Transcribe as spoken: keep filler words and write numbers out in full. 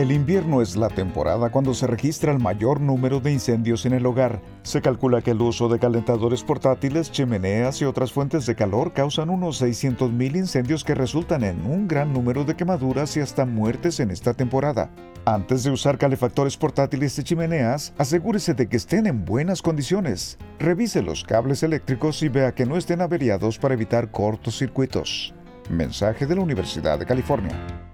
El invierno es la temporada cuando se registra el mayor número de incendios en el hogar. Se calcula que el uso de calentadores portátiles, chimeneas y otras fuentes de calor causan unos seiscientos mil incendios que resultan en un gran número de quemaduras y hasta muertes en esta temporada. Antes de usar calefactores portátiles y chimeneas, asegúrese de que estén en buenas condiciones. Revise los cables eléctricos y vea que no estén averiados para evitar cortocircuitos. Mensaje de la Universidad de California.